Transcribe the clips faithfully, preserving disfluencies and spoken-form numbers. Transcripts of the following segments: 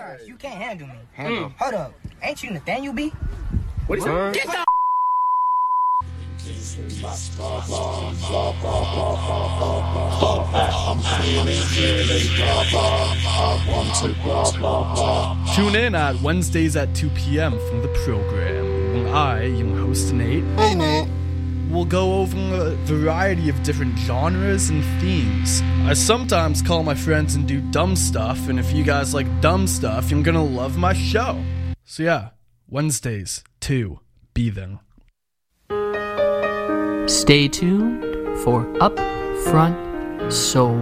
Alright, you can't handle me. Handle. Hold up. Ain't you Nathaniel B? What is it? Get the Tune in at Wednesdays at two p.m. from the program when I, your host Nate, Hey, Nate. will go over a variety of different genres and themes. I sometimes call my friends and do dumb stuff, and if you guys like dumb stuff, you're gonna love my show. So yeah, Wednesdays, two, be there. Stay tuned for Upfront Soul.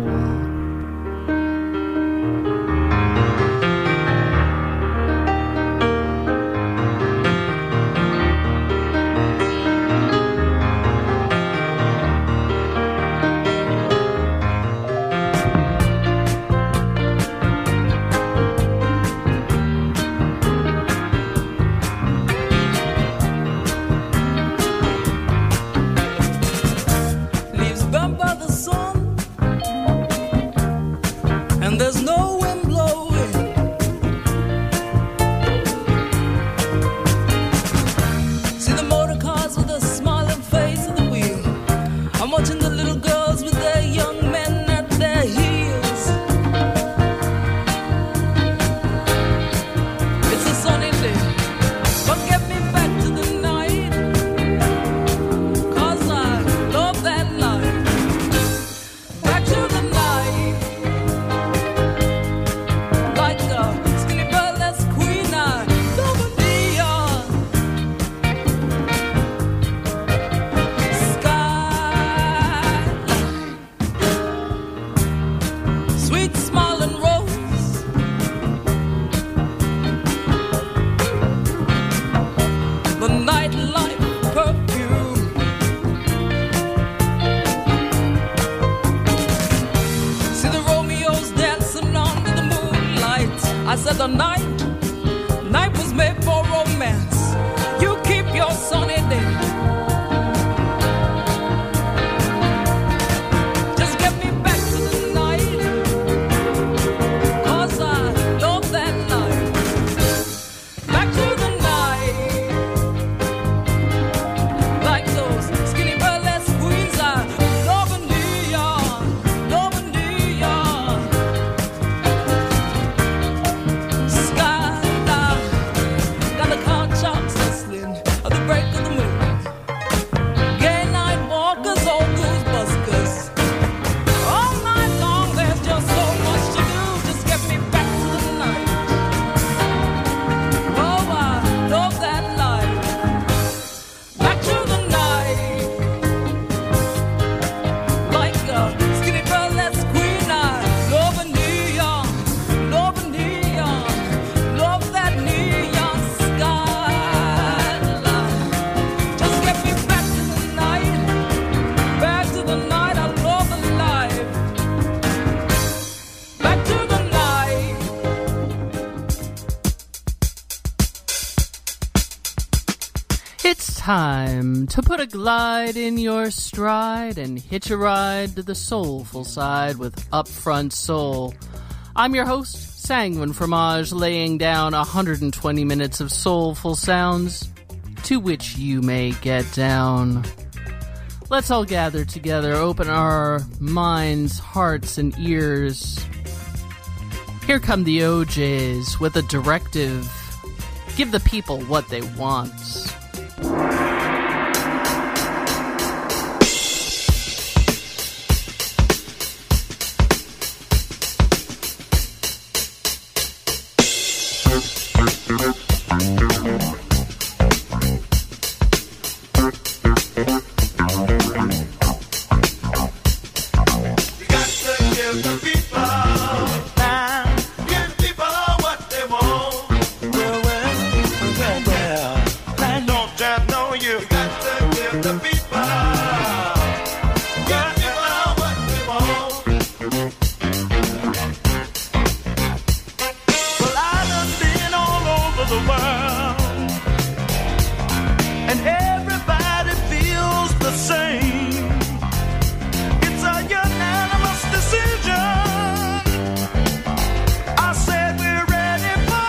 Time to put a glide in your stride and hitch a ride to the soulful side with Upfront Soul. I'm your host, Sanguine Fromage, laying down one hundred twenty minutes of soulful sounds to which you may get down. Let's all gather together, open our minds, hearts, and ears. Here come the O Js with a directive. Give the people what they want. Decision. I said we're ready for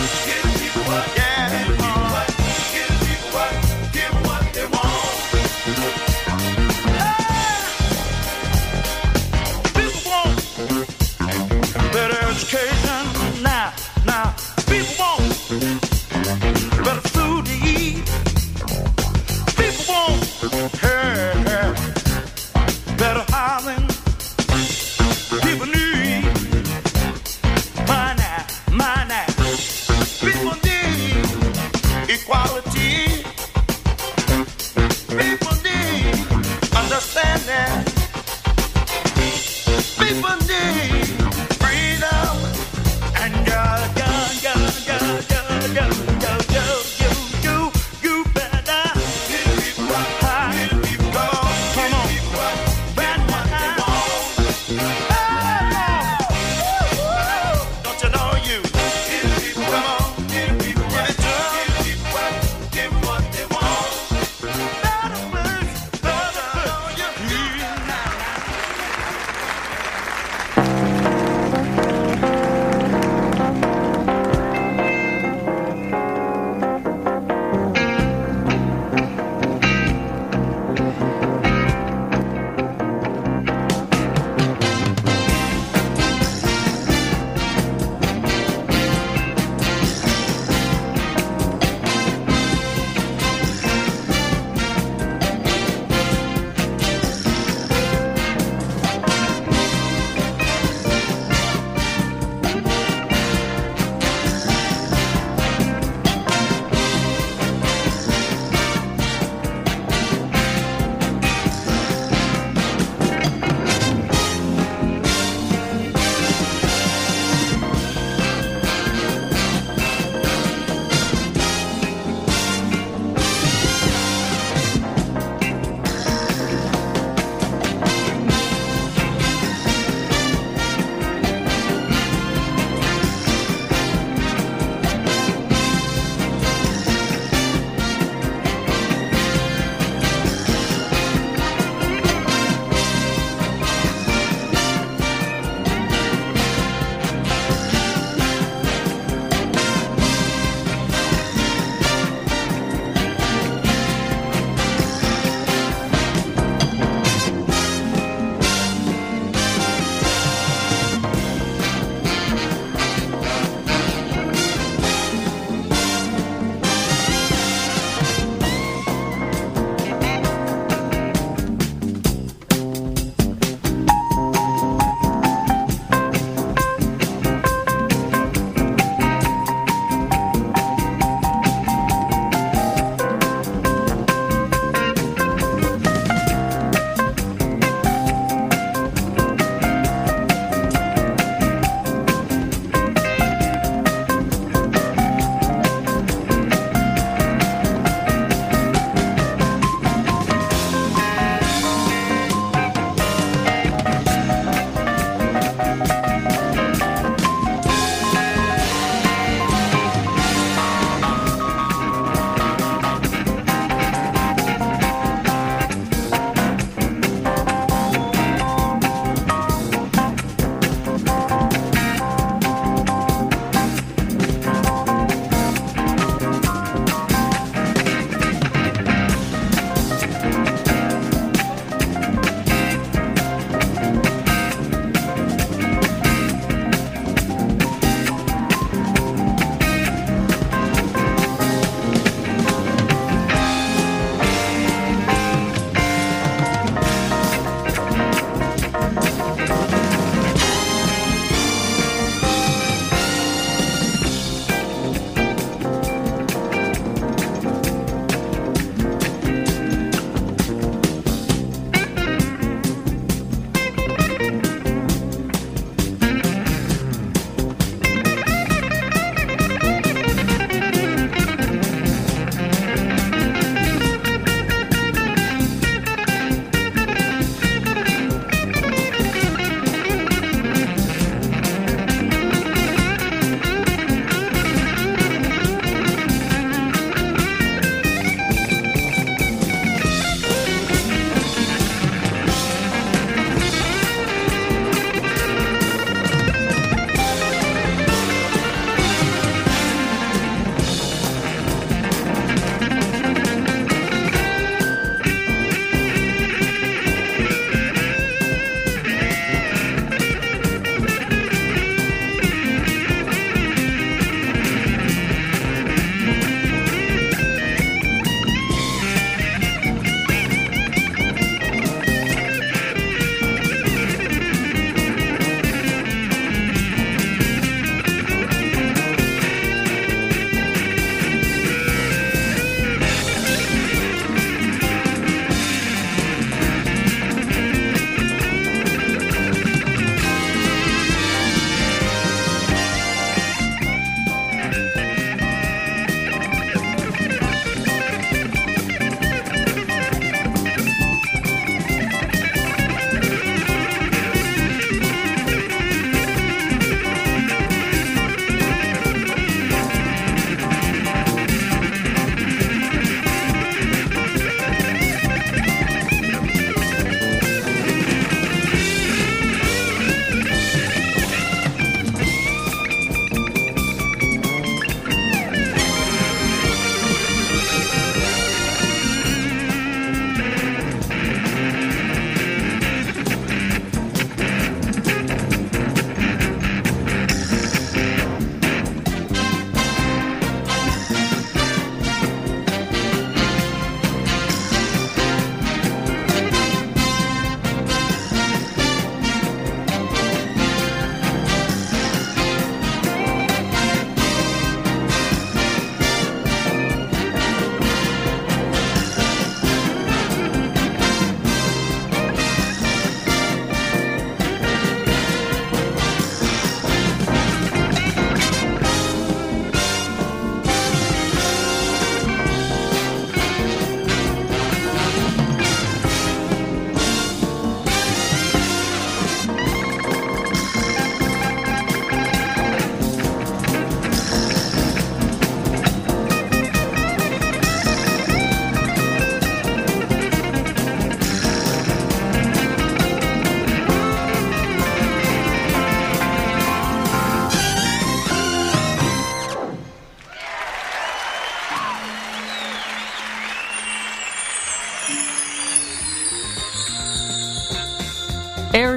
People need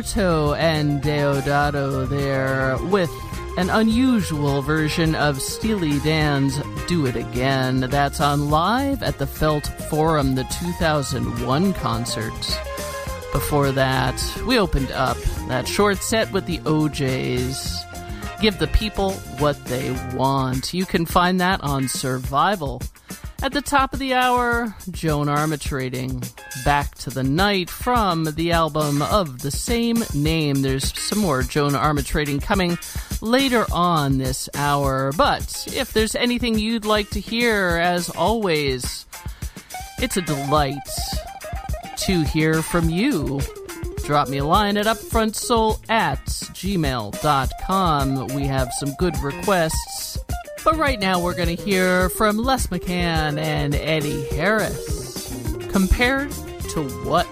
Roberto and Deodato there with an unusual version of Steely Dan's Do It Again. That's on Live at the Felt Forum, the two thousand one concert. Before that, we opened up that short set with the O Js. Give the people what they want. You can find that on Survival. At the top of the hour, Joan Armatrading, Back to the Night from the album of the same name. There's some more Joan Armatrading coming later on this hour. But if there's anything you'd like to hear, as always, it's a delight to hear from you. Drop me a line at upfrontsoul at gmail dot com. We have some good requests. But right now we're going to hear from Les McCann and Eddie Harris. Compared to what?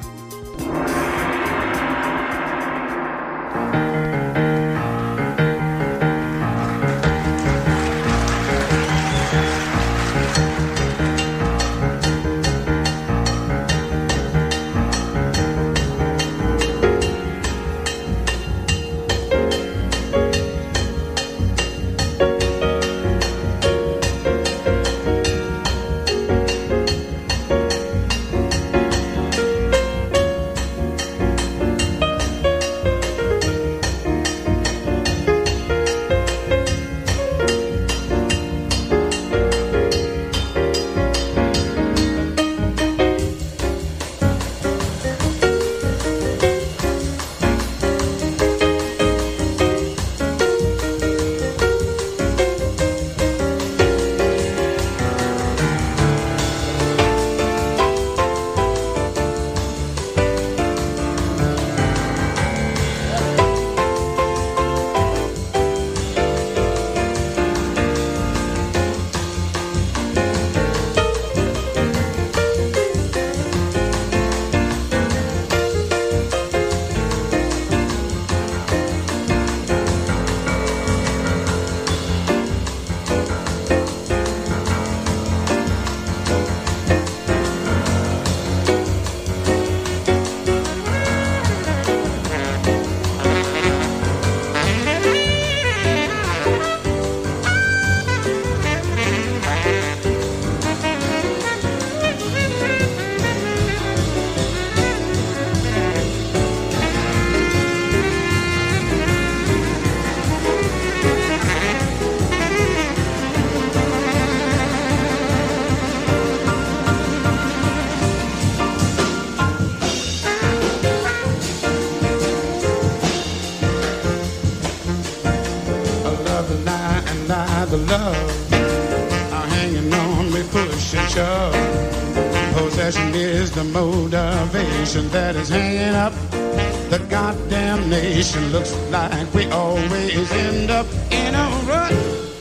The love are hanging on, we push and shove. Possession is the motivation that is hanging up the goddamn nation. Looks like we always end up in a rut.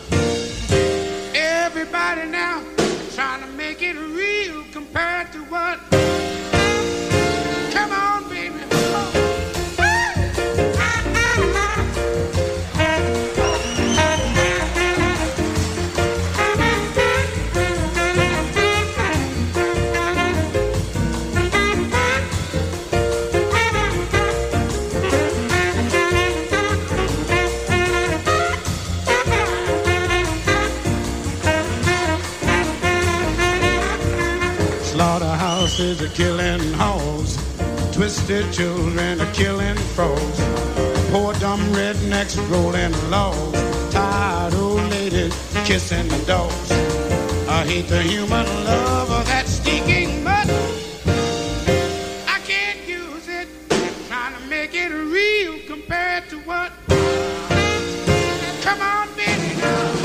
Everybody now trying to make it real compared to what? Come on, baby. Slaughterhouses are killing hogs, twisted children are killing frogs, poor dumb rednecks rolling logs, tired old ladies kissing the dogs. I hate the human love of that stinking mud. I can't use it, trying to make it real compared to what? Come on, baby, now.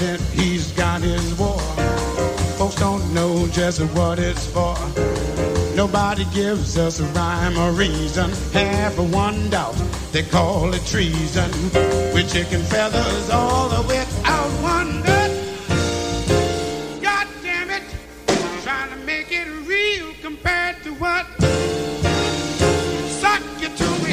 He's got his war. Folks don't know just what it's for. Nobody gives us a rhyme or reason. Half of one doubt, they call it treason. With chicken feathers all the way out one nut. God damn it, trying to make it real compared to what? Suck you to me.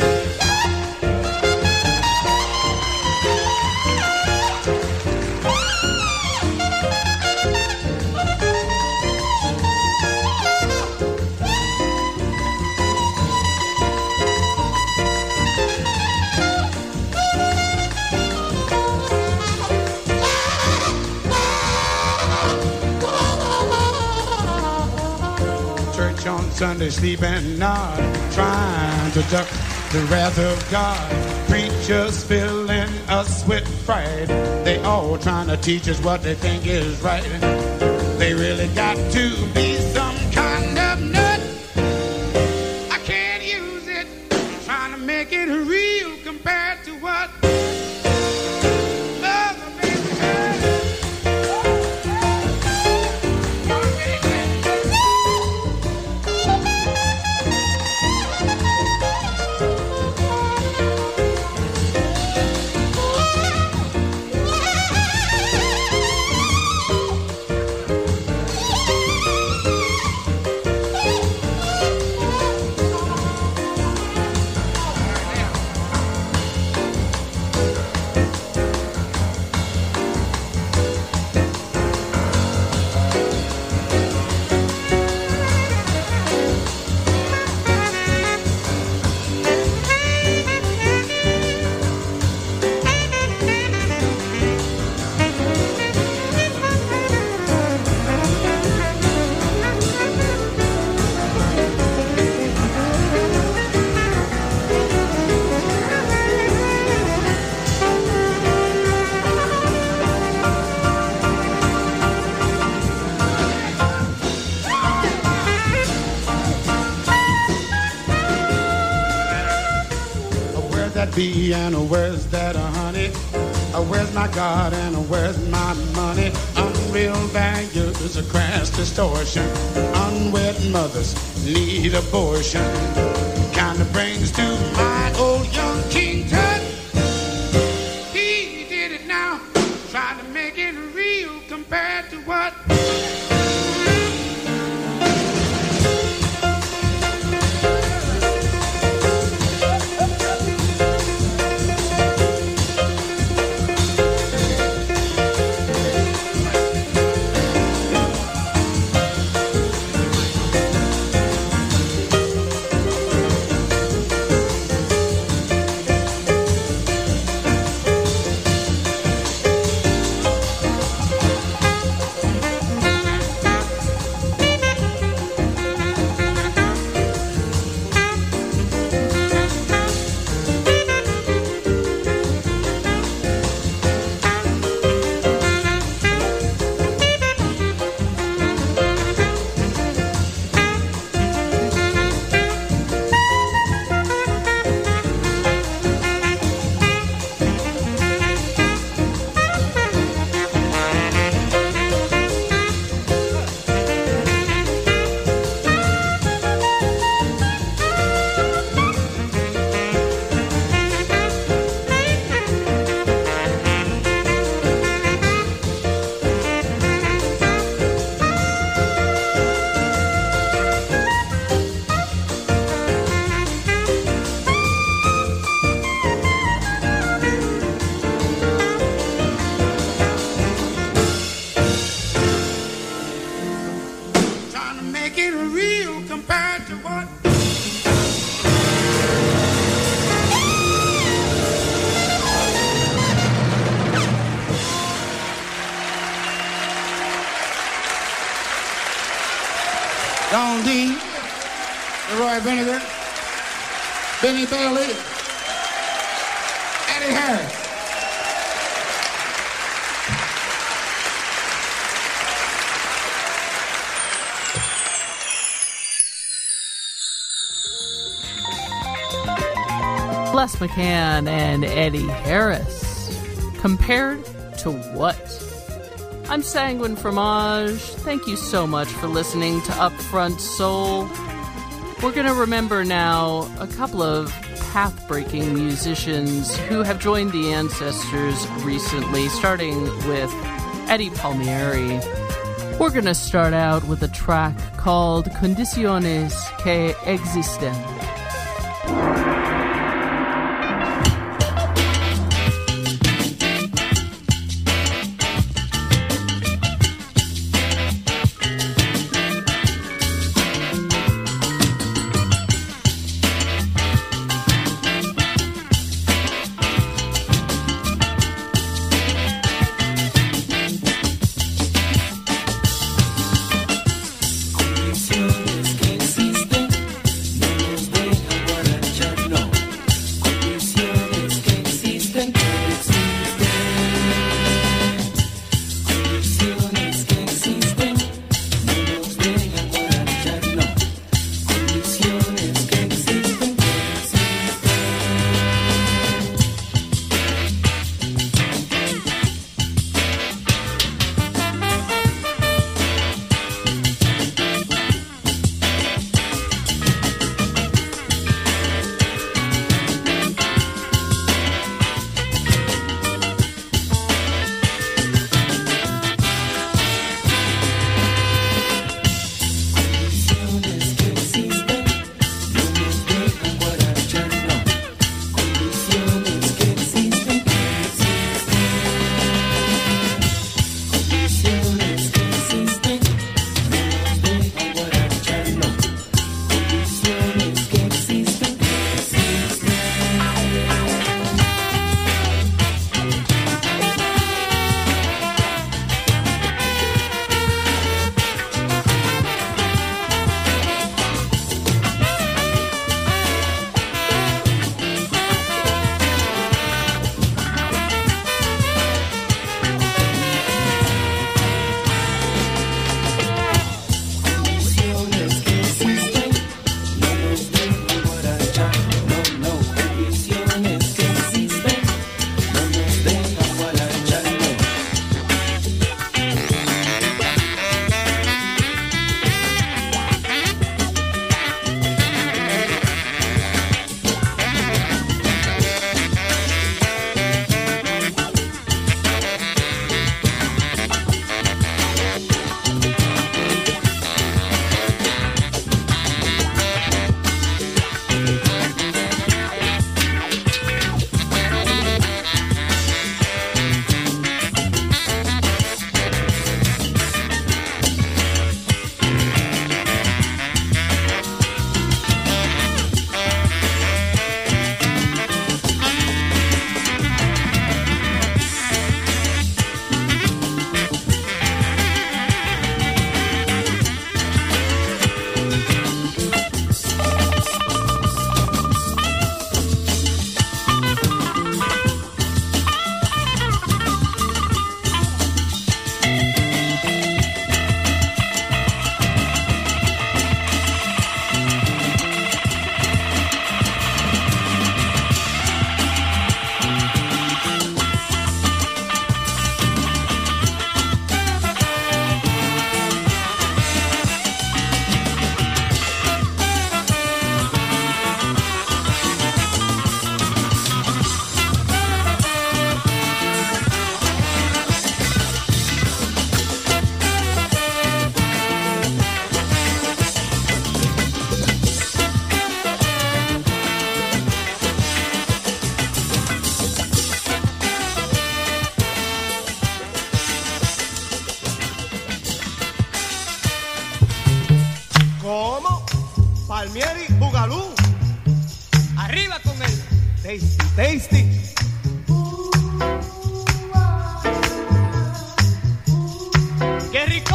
On Sunday, sleep and nod, trying to duck the wrath of God. Preachers filling us with pride. They all trying to teach us what they think is right. They really got to be some kind of nut. I can't use it, trying to make it real compared to what Mother Mary had. Be and where's that honey? Where's my God and where's my money? Unreal values, a crass distortion. Unwed mothers need abortion. Kind of brings to my old young King Tut. He did it now, trying to make it real compared to what? Don Dean, Roy Benedict, Benny Bailey, Eddie Harris. Les McCann and Eddie Harris. Compared to what? I'm Sanguine Fromage. Thank you so much for listening to Upfront Soul. We're going to remember now a couple of path-breaking musicians who have joined the Ancestors recently, starting with Eddie Palmieri. We're going to start out with a track called Condiciones que Existen. Palmieri, Bugalú. Arriba con el tasty, tasty. ¡Qué rico!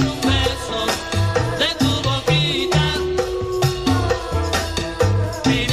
Quiero un beso de tu boquita.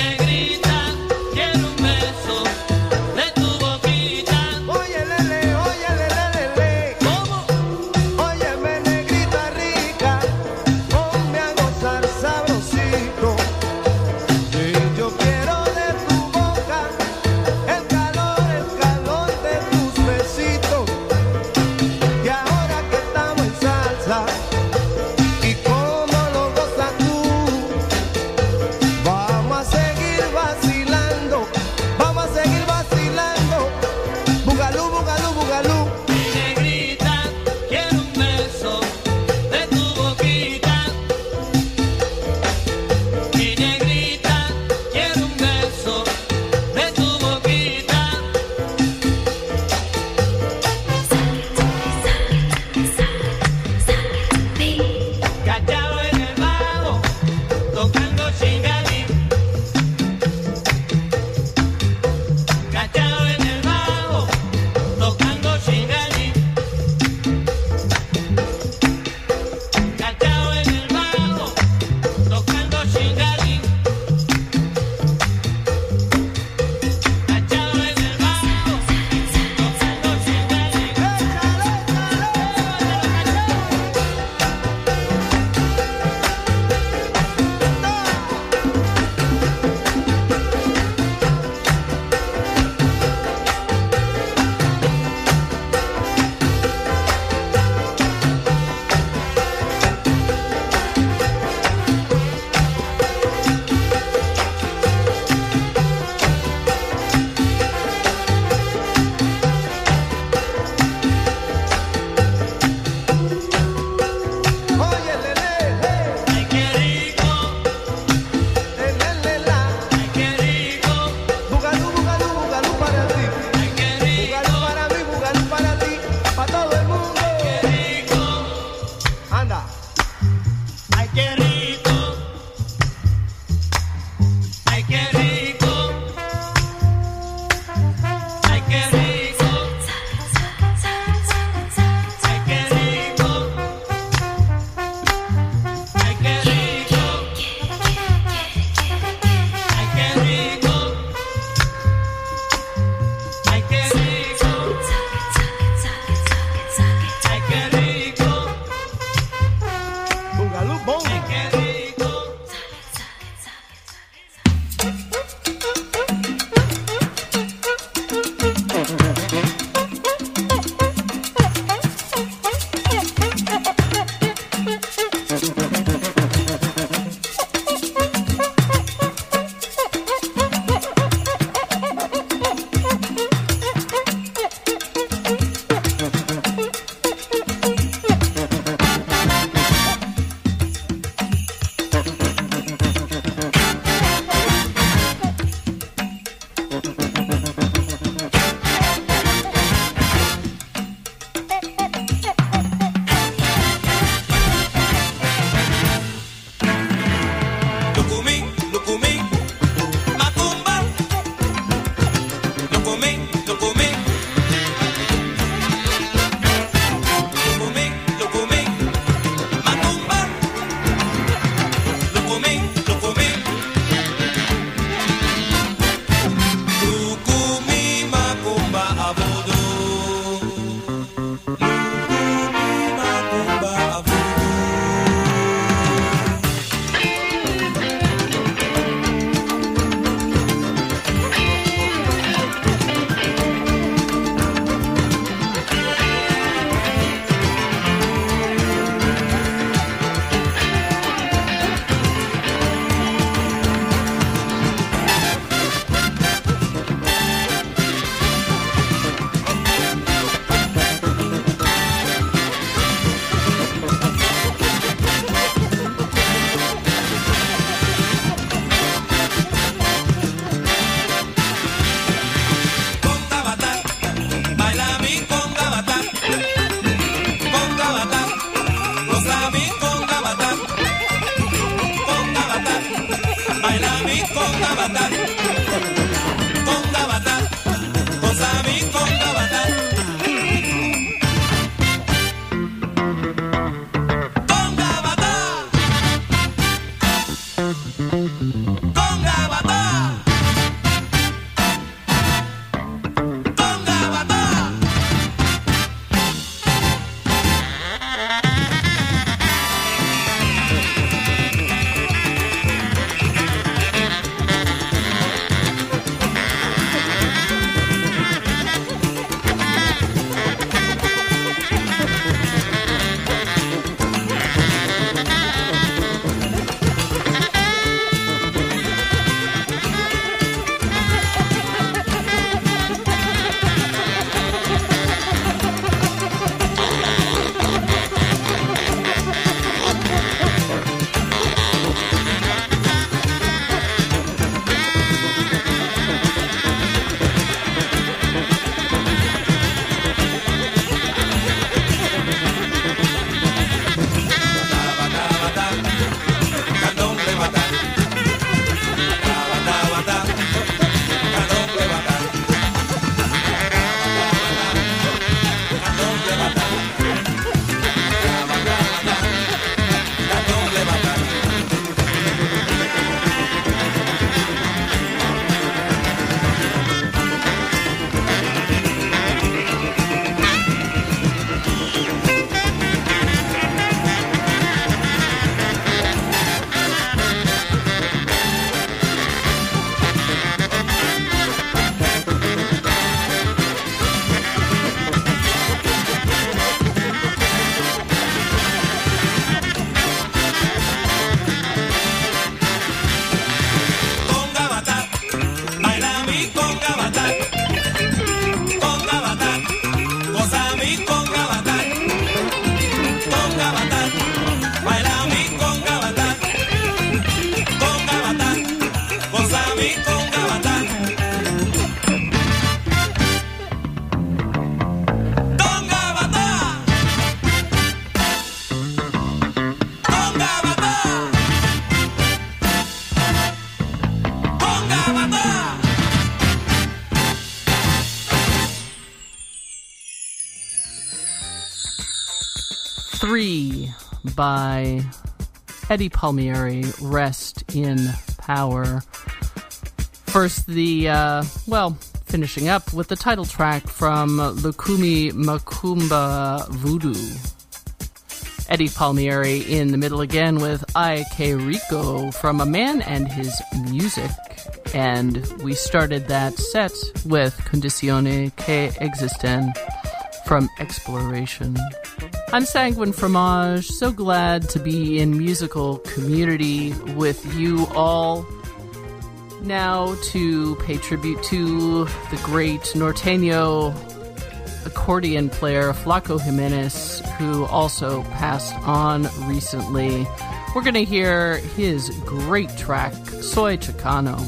three by Eddie Palmieri, Rest in Power. First, the, uh, well, finishing up with the title track from Lukumi Macumba Voodoo. Eddie Palmieri in the middle again with Ay Que Rico from A Man and His Music. And we started that set with Condizioni che Existen from Exploration. I'm Sanguine Fromage, so glad to be in musical community with you all. Now to pay tribute to the great norteño accordion player Flaco Jimenez, who also passed on recently. We're going to hear his great track, Soy Chicano.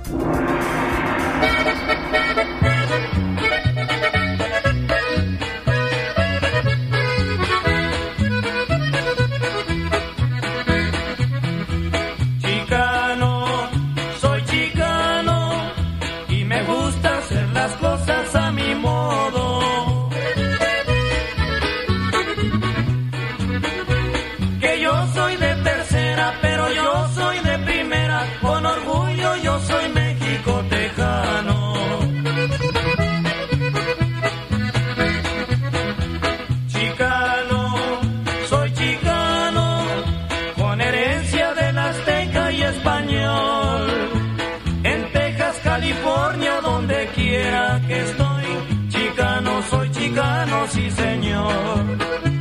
Que estoy chicano, soy chicano, sí señor.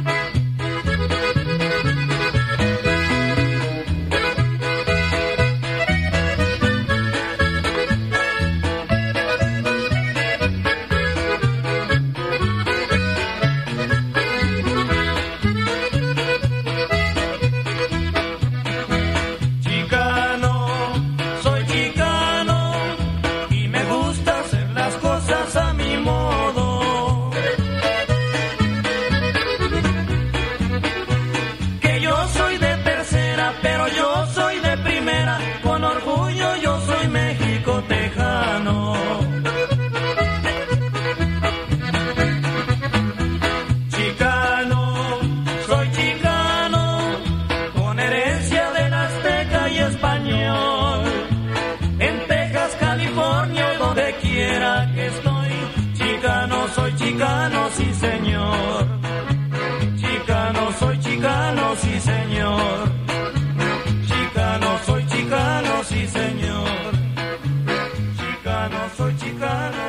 Chicano, sí señor. Chicano, soy chicano, sí señor. Chicano, soy chicano, sí señor. Chicano, soy chicano.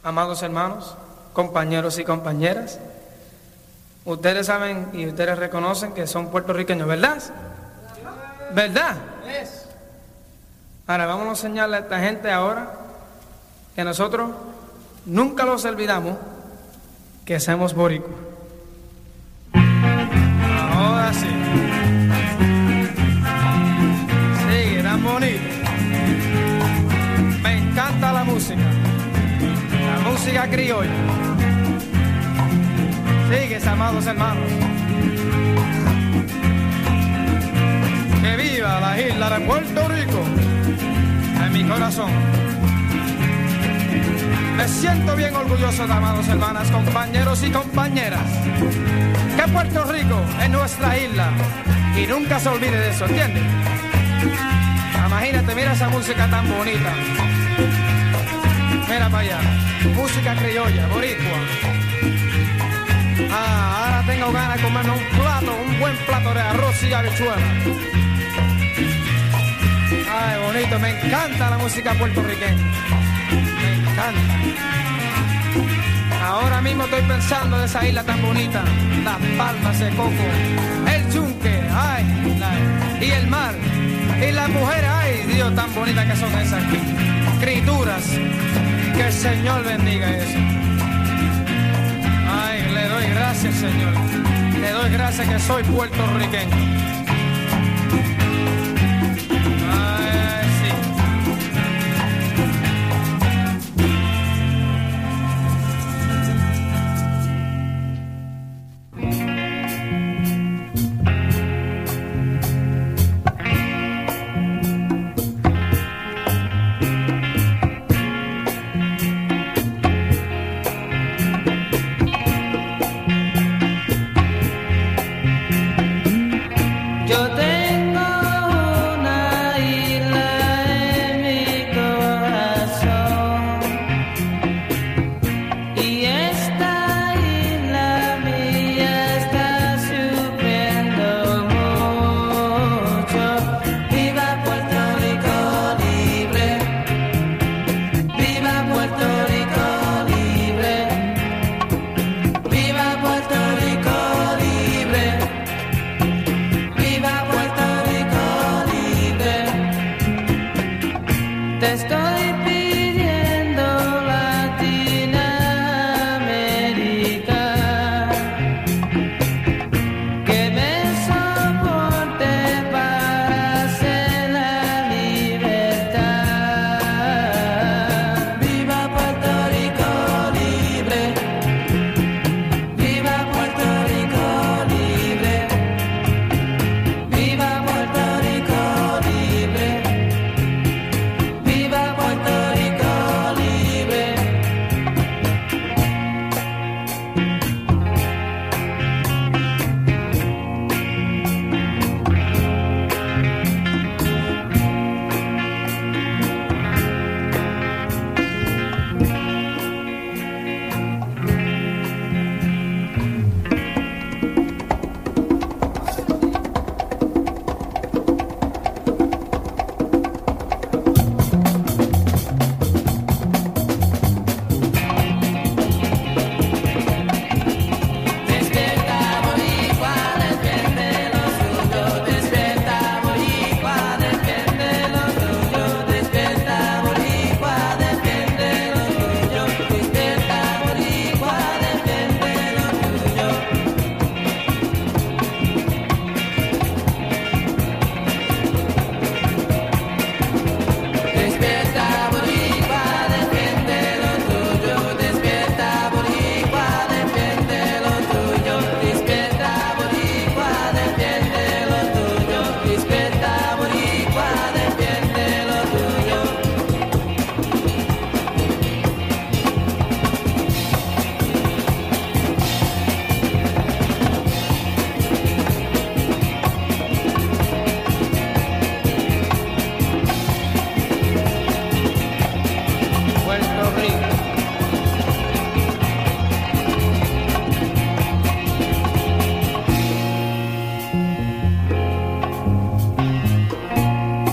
amados hermanos, compañeros y compañeras, ustedes saben y ustedes reconocen que son puertorriqueños, ¿verdad? ¿Verdad? Ahora vamos a enseñarle a esta gente ahora que nosotros nunca los olvidamos que somos boricuas. Ahora sí. Sigue, tan bonito. Me encanta la música. La música criolla. Sigue, amados hermanos. Que viva la isla de Puerto Rico en mi corazón. Me siento bien orgulloso, amados hermanas, compañeros y compañeras, que Puerto Rico es nuestra isla y nunca se olvide de eso, ¿entiendes? Imagínate, mira esa música tan bonita. Mira para allá, música criolla, boricua. Ah, ahora tengo ganas de comerme un plato, un buen plato de arroz y habichuela. Ay, bonito, me encanta la música puertorriqueña. Me encanta. Ahora mismo estoy pensando de esa isla tan bonita, las palmas de coco, el yunque, ay, la, y el mar, y las mujeres, ay, Dios, tan bonitas que son esas criaturas. Que el Señor bendiga eso. Ay, le doy gracias, Señor. Le doy gracias que soy puertorriqueño. Ay, sí.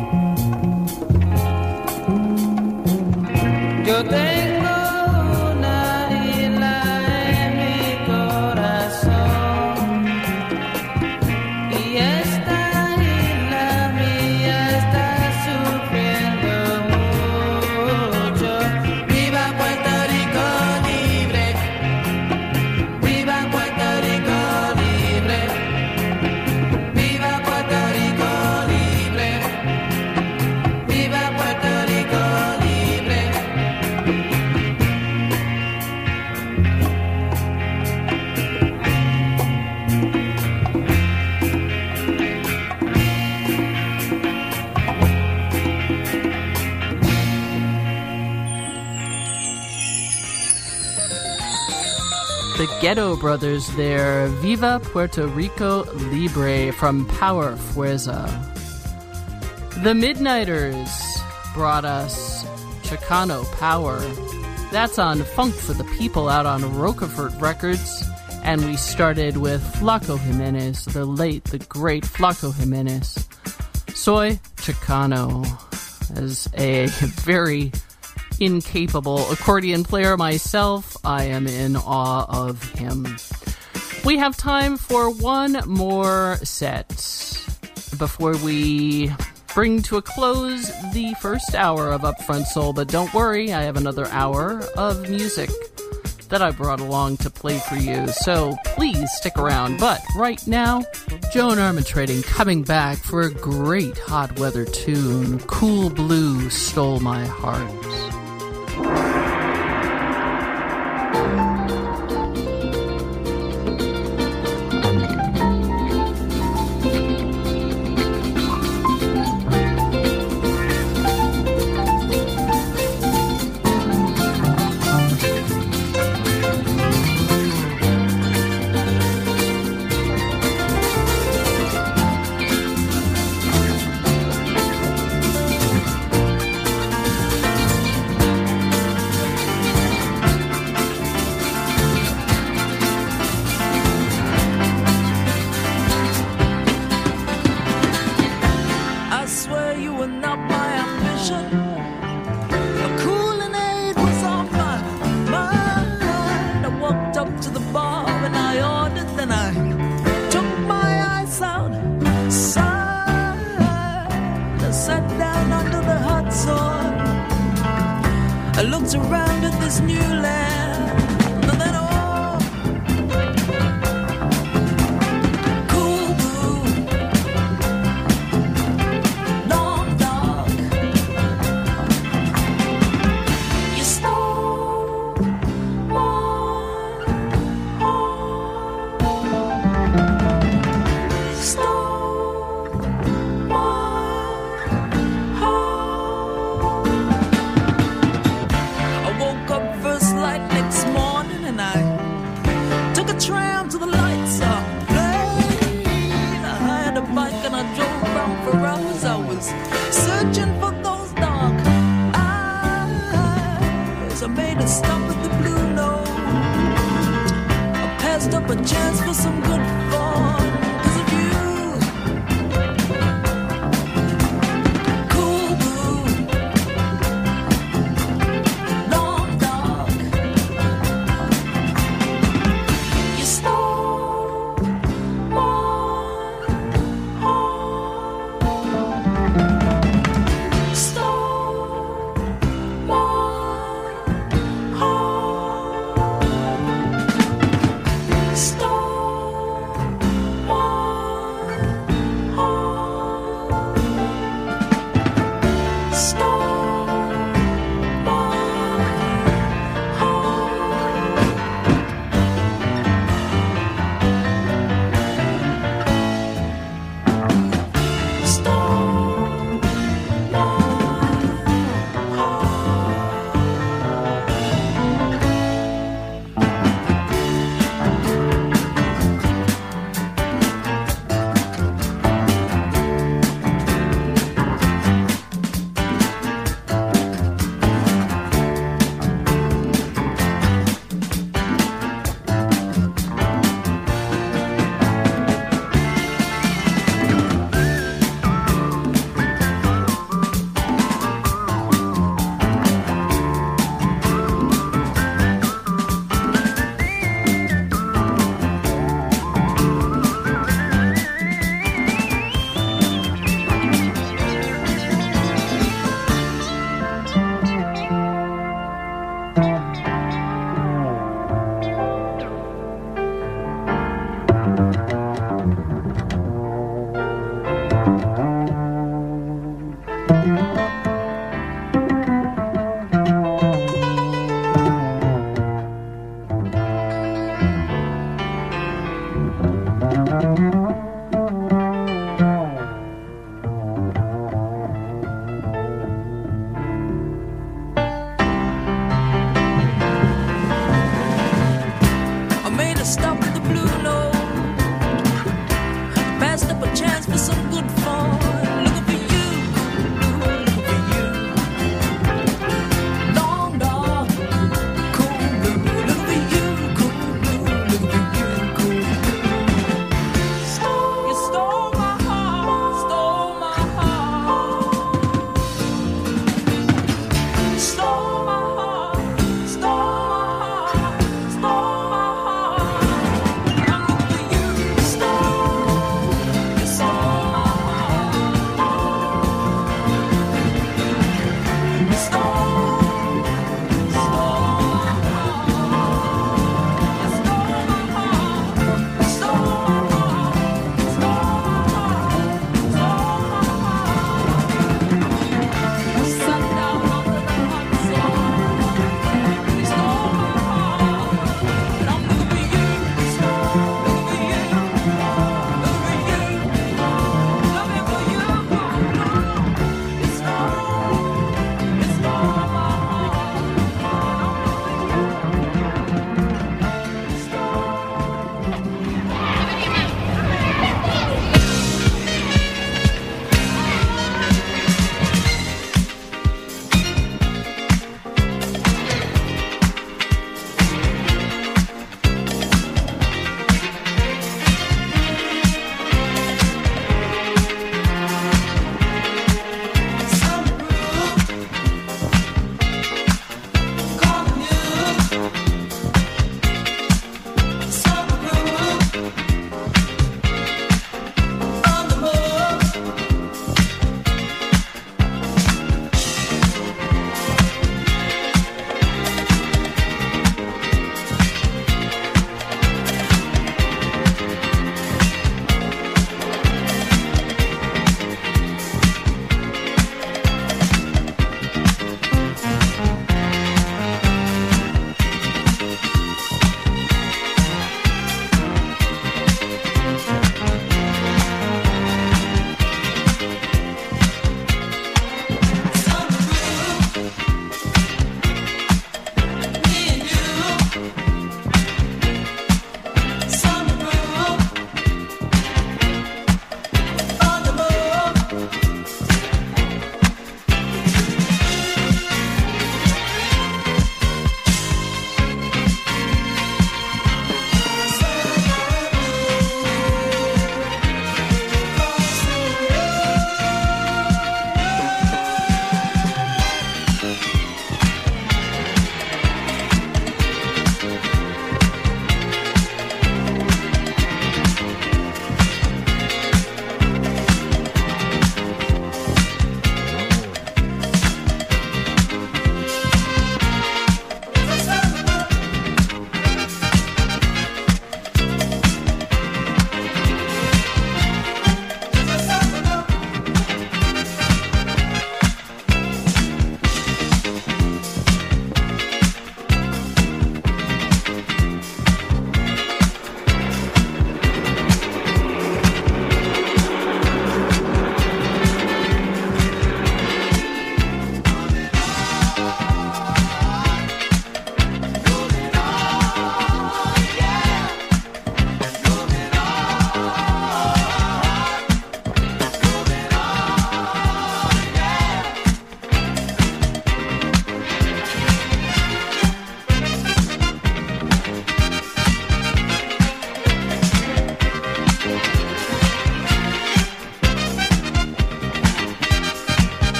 Yo tengo una Ghetto Brothers there. Viva Puerto Rico Libre from Power Fuerza. The Midnighters brought us Chicano Power. That's on Funk for the People out on Roquefort Records. And we started with Flaco Jimenez, the late, the great Flaco Jimenez. Soy Chicano. As a very incapable accordion player myself, I am in awe of him. We have time for one more set before we bring to a close the first hour of Upfront Soul, but don't worry, I have another hour of music that I brought along to play for you, so please stick around. But right now, Joan Armatrading coming back for a great hot weather tune. Cool Blue Stole My Heart.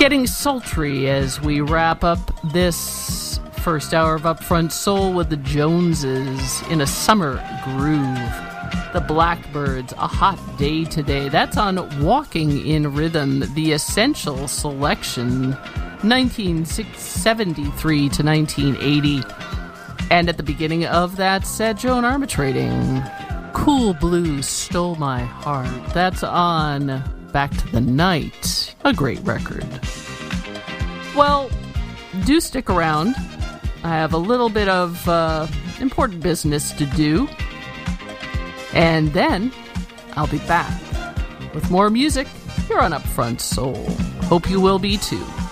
getting sultry as we wrap up this first hour of Upfront Soul with the Joneses in a summer groove. The Blackbyrds, A Hot Day Today. That's on Walking in Rhythm, the Essential Selection, nineteen seventy-three to nineteen eighty. And at the beginning of that set, Joan Armatrading, Cool Blue Stole My Heart. That's on Back to the Night, a great record. Well, do stick around. I have a little bit of uh, important business to do. And then I'll be back with more music here on Upfront Soul. Hope you will be too.